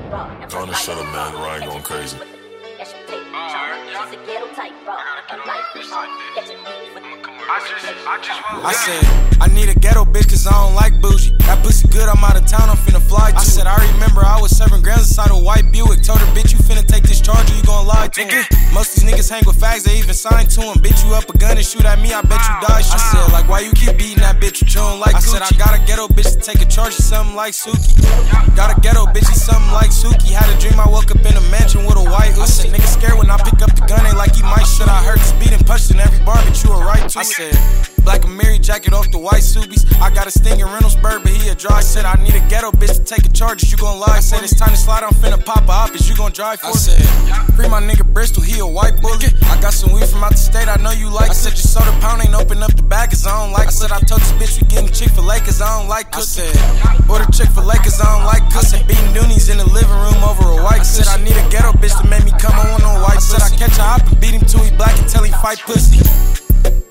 Gonna shut up, man. Ryan going crazy. I said, I need a ghetto bitch cause I don't like bougie. That pussy good, I'm out of town, I'm finna fly to. I said, I remember I was 7 grams inside a white Buick. Told her, bitch, you finna take this charge or you gon' lie to him. Most these niggas hang with fags, they even signed to him. Bitch, you up a gun and shoot at me, I bet you die. She said, like, why you keep beating that bitch, you don't like I said, I got a ghetto bitch to take a charge or something like Suki. Got a ghetto bitch, he's something like Suki. Had a dream I woke up in a mansion with a white Uzi. I said, nigga scared when I pick up the gun, ain't like he might shoot. I heard this beat and punched in every bar, but you were right to it. I said, Black Amiri jacket off the white Subies. I got a sting in Reynoldsburg, but he a dry. I said, I need a ghetto bitch to take a charge, is you gon' lie? I said, it's time to slide, I'm finna pop a op, is you gon' drive for me? I said, free my nigga Bristol, he a white bully. I got some weed from out the state, I know you like. I said, your soda pound ain't open up the bag, cause I don't like. I said, I told this bitch we getting Chick-fil-A, cause I don't like cookie. I said, order Chick-fil-A, cause I don't like cookie. I said, beating Doonies in the living room over a white. I said, I need a ghetto bitch to make me come on no white. I said, I catch a hop and beat him till he black until he fight pussy.